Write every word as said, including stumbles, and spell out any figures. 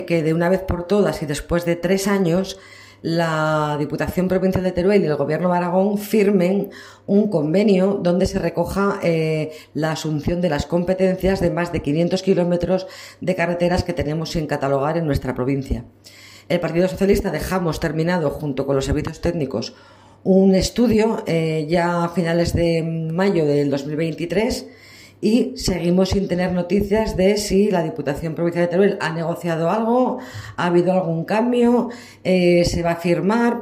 que de una vez por todas y después de tres años la Diputación Provincial de Teruel y el Gobierno de Aragón firmen un convenio donde se recoja eh, la asunción de las competencias de más de quinientos kilómetros de carreteras que tenemos sin catalogar en nuestra provincia. El Partido Socialista dejamos terminado, junto con los servicios técnicos, un estudio eh, ya a finales de mayo del dos mil veintitrés y seguimos sin tener noticias de si la Diputación Provincial de Teruel ha negociado algo, ha habido algún cambio, eh, se va a firmar.